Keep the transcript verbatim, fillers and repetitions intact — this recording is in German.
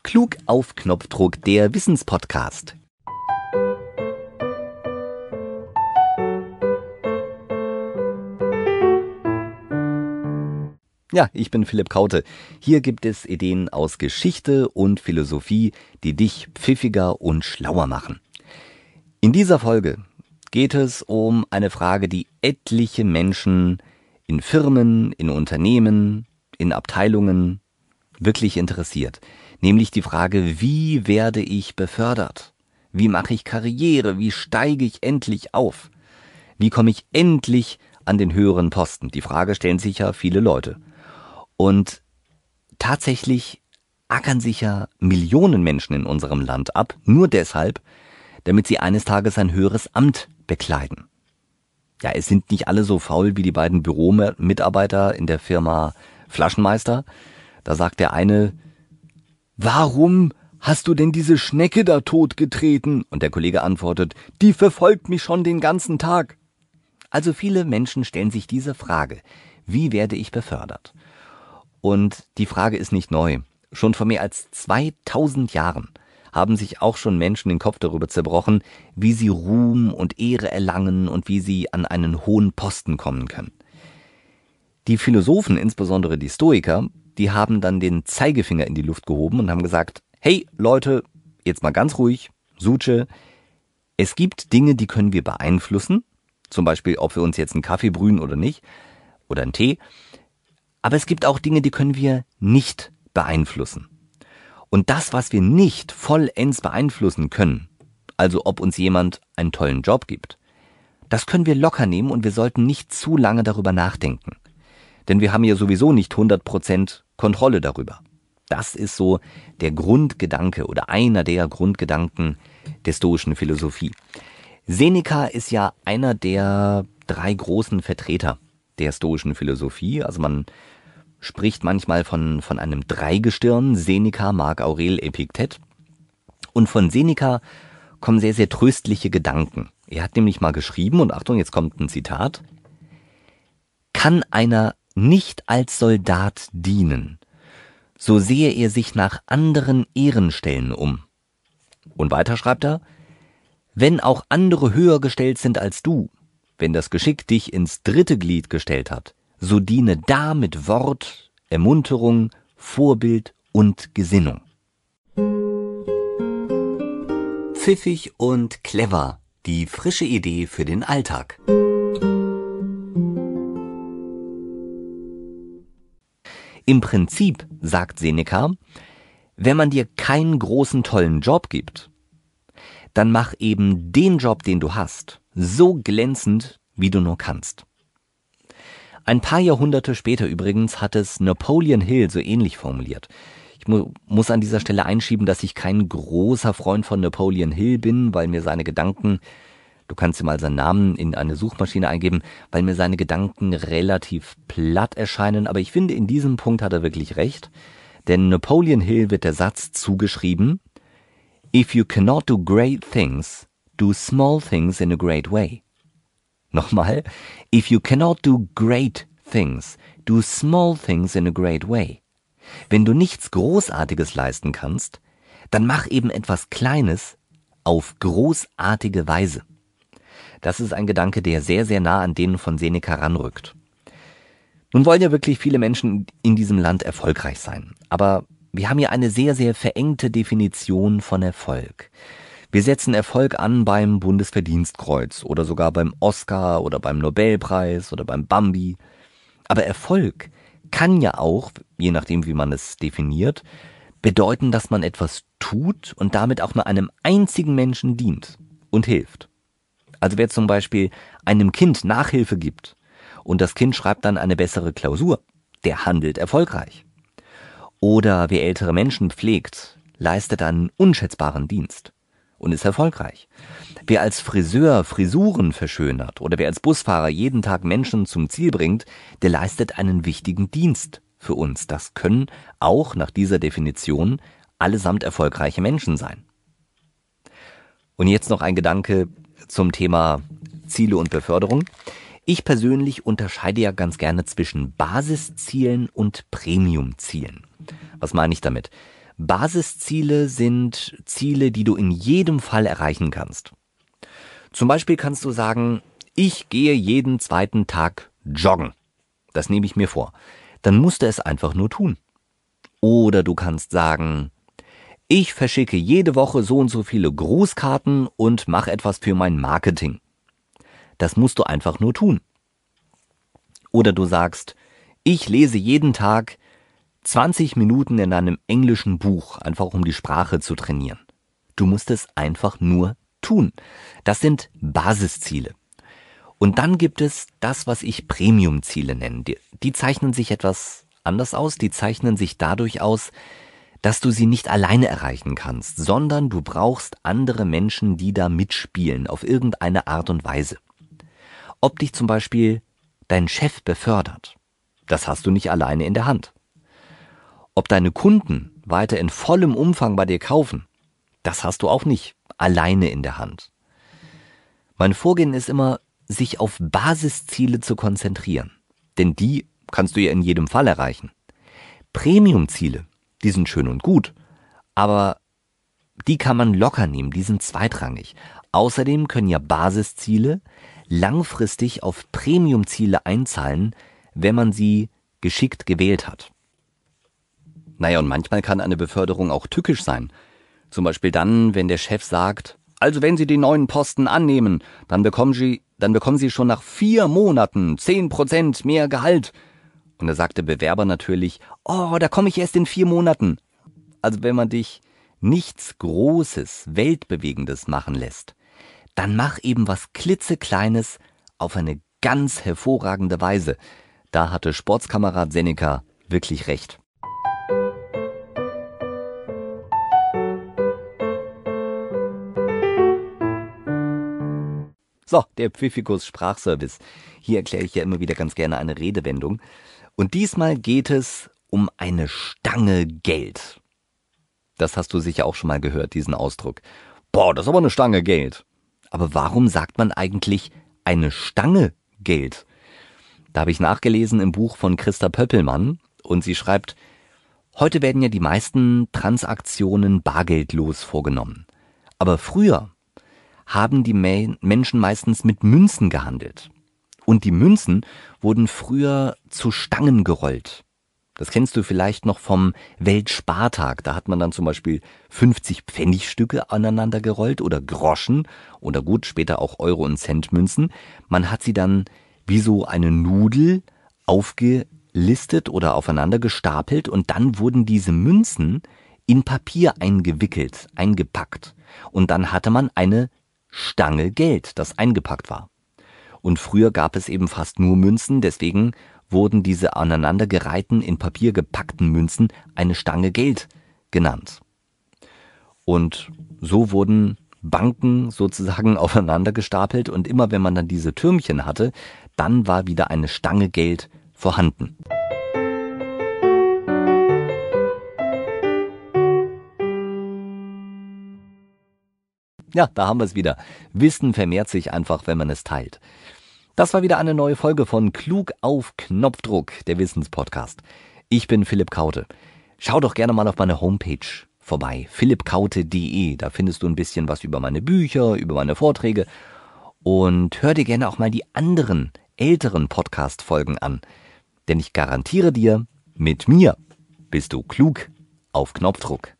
Klug auf Knopfdruck, der Wissenspodcast. Ja, ich bin Philipp Kraute. Hier gibt es Ideen aus Geschichte und Philosophie, die dich pfiffiger und schlauer machen. In dieser Folge geht es um eine Frage, die etliche Menschen in Firmen, in Unternehmen, in Abteilungen wirklich interessiert. Nämlich die Frage, wie werde ich befördert? Wie mache ich Karriere? Wie steige ich endlich auf? Wie komme ich endlich an den höheren Posten? Die Frage stellen sich ja viele Leute. Und tatsächlich ackern sich ja Millionen Menschen in unserem Land ab, nur deshalb, damit sie eines Tages ein höheres Amt bekleiden. Ja, es sind nicht alle so faul wie die beiden Büromitarbeiter in der Firma Flaschenmeister. Da sagt der eine, warum hast du denn diese Schnecke da totgetreten? Und der Kollege antwortet, die verfolgt mich schon den ganzen Tag. Also viele Menschen stellen sich diese Frage, wie werde ich befördert? Und die Frage ist nicht neu. Schon vor mehr als zweitausend Jahren haben sich auch schon Menschen den Kopf darüber zerbrochen, wie sie Ruhm und Ehre erlangen und wie sie an einen hohen Posten kommen können. Die Philosophen, insbesondere die Stoiker, die haben dann den Zeigefinger in die Luft gehoben und haben gesagt, hey Leute, jetzt mal ganz ruhig, Suche, es gibt Dinge, die können wir beeinflussen, zum Beispiel, ob wir uns jetzt einen Kaffee brühen oder nicht, oder einen Tee, aber es gibt auch Dinge, die können wir nicht beeinflussen. Und das, was wir nicht vollends beeinflussen können, also ob uns jemand einen tollen Job gibt, das können wir locker nehmen und wir sollten nicht zu lange darüber nachdenken. Denn wir haben ja sowieso nicht hundert Prozent Kontrolle darüber. Das ist so der Grundgedanke oder einer der Grundgedanken der stoischen Philosophie. Seneca ist ja einer der drei großen Vertreter der stoischen Philosophie. Also man spricht manchmal von, von einem Dreigestirn, Seneca, Marc Aurel, Epiktet. Und von Seneca kommen sehr, sehr tröstliche Gedanken. Er hat nämlich mal geschrieben, und Achtung, jetzt kommt ein Zitat, kann einer nicht als Soldat dienen, so sehe er sich nach anderen Ehrenstellen um. Und weiter schreibt er, wenn auch andere höher gestellt sind als du, wenn das Geschick dich ins dritte Glied gestellt hat, so diene da mit Wort, Ermunterung, Vorbild und Gesinnung. Pfiffig und clever, die frische Idee für den Alltag. Im Prinzip, sagt Seneca, wenn man dir keinen großen tollen Job gibt, dann mach eben den Job, den du hast, so glänzend, wie du nur kannst. Ein paar Jahrhunderte später übrigens hat es Napoleon Hill so ähnlich formuliert. Ich mu- muss an dieser Stelle einschieben, dass ich kein großer Freund von Napoleon Hill bin, weil mir seine Gedanken, du kannst dir mal seinen Namen in eine Suchmaschine eingeben, weil mir seine Gedanken relativ platt erscheinen, aber ich finde, in diesem Punkt hat er wirklich recht, denn Napoleon Hill wird der Satz zugeschrieben, If you cannot do great things, do small things in a great way. Nochmal, if you cannot do great things, do small things in a great way. Wenn du nichts Großartiges leisten kannst, dann mach eben etwas Kleines auf großartige Weise. Das ist ein Gedanke, der sehr, sehr nah an den von Seneca ranrückt. Nun wollen ja wirklich viele Menschen in diesem Land erfolgreich sein, aber wir haben hier eine sehr, sehr verengte Definition von Erfolg. Wir setzen Erfolg an beim Bundesverdienstkreuz oder sogar beim Oscar oder beim Nobelpreis oder beim Bambi. Aber Erfolg kann ja auch, je nachdem wie man es definiert, bedeuten, dass man etwas tut und damit auch nur einem einzigen Menschen dient und hilft. Also wer zum Beispiel einem Kind Nachhilfe gibt und das Kind schreibt dann eine bessere Klausur, der handelt erfolgreich. Oder wer ältere Menschen pflegt, leistet einen unschätzbaren Dienst und ist erfolgreich. Wer als Friseur Frisuren verschönert oder wer als Busfahrer jeden Tag Menschen zum Ziel bringt, der leistet einen wichtigen Dienst für uns. Das können auch nach dieser Definition allesamt erfolgreiche Menschen sein. Und jetzt noch ein Gedanke zum Thema Ziele und Beförderung. Ich persönlich unterscheide ja ganz gerne zwischen Basiszielen und Premiumzielen. Was meine ich damit? Basisziele sind Ziele, die du in jedem Fall erreichen kannst. Zum Beispiel kannst du sagen, ich gehe jeden zweiten Tag joggen. Das nehme ich mir vor. Dann musst du es einfach nur tun. Oder du kannst sagen, ich verschicke jede Woche so und so viele Grußkarten und mache etwas für mein Marketing. Das musst du einfach nur tun. Oder du sagst, ich lese jeden Tag zwanzig Minuten in einem englischen Buch, einfach um die Sprache zu trainieren. Du musst es einfach nur tun. Das sind Basisziele. Und dann gibt es das, was ich Premium-Ziele nenne. Die, die zeichnen sich etwas anders aus. Die zeichnen sich dadurch aus, dass du sie nicht alleine erreichen kannst, sondern du brauchst andere Menschen, die da mitspielen, auf irgendeine Art und Weise. Ob dich zum Beispiel dein Chef befördert, das hast du nicht alleine in der Hand. Ob deine Kunden weiter in vollem Umfang bei dir kaufen, das hast du auch nicht alleine in der Hand. Mein Vorgehen ist immer, sich auf Basisziele zu konzentrieren. Denn die kannst du ja in jedem Fall erreichen. Premium-Ziele, die sind schön und gut, aber die kann man locker nehmen, die sind zweitrangig. Außerdem können ja Basisziele langfristig auf Premium-Ziele einzahlen, wenn man sie geschickt gewählt hat. Naja, und manchmal kann eine Beförderung auch tückisch sein. Zum Beispiel dann, wenn der Chef sagt, also wenn Sie den neuen Posten annehmen, dann bekommen Sie, dann bekommen Sie schon nach vier Monaten zehn Prozent mehr Gehalt. Und da sagt der Bewerber natürlich, oh, da komme ich erst in vier Monaten. Also wenn man dich nichts Großes, Weltbewegendes machen lässt, dann mach eben was klitzekleines auf eine ganz hervorragende Weise. Da hatte Sportskamerad Seneca wirklich recht. So, der Pfiffikus Sprachservice. Hier erkläre ich ja immer wieder ganz gerne eine Redewendung. Und diesmal geht es um eine Stange Geld. Das hast du sicher auch schon mal gehört, diesen Ausdruck. Boah, das ist aber eine Stange Geld. Aber warum sagt man eigentlich eine Stange Geld? Da habe ich nachgelesen im Buch von Christa Pöppelmann und sie schreibt, heute werden ja die meisten Transaktionen bargeldlos vorgenommen. Aber früher haben die Menschen meistens mit Münzen gehandelt. Und die Münzen wurden früher zu Stangen gerollt. Das kennst du vielleicht noch vom Weltspartag. Da hat man dann zum Beispiel fünfzig Pfennigstücke aneinander gerollt oder Groschen oder gut, später auch Euro- und Centmünzen. Man hat sie dann wie so eine Nudel aufgelistet oder aufeinander gestapelt und dann wurden diese Münzen in Papier eingewickelt, eingepackt. Und dann hatte man eine Stange Geld, das eingepackt war. Und früher gab es eben fast nur Münzen, deswegen wurden diese aneinandergereihten, in Papier gepackten Münzen eine Stange Geld genannt. Und so wurden Banken sozusagen aufeinander gestapelt und immer wenn man dann diese Türmchen hatte, dann war wieder eine Stange Geld vorhanden. Ja, da haben wir es wieder. Wissen vermehrt sich einfach, wenn man es teilt. Das war wieder eine neue Folge von Klug auf Knopfdruck, der Wissenspodcast. Ich bin Philipp Kaute. Schau doch gerne mal auf meine Homepage vorbei, philipp kaute punkt de. Da findest du ein bisschen was über meine Bücher, über meine Vorträge. Und hör dir gerne auch mal die anderen, älteren Podcast-Folgen an. Denn ich garantiere dir, mit mir bist du klug auf Knopfdruck.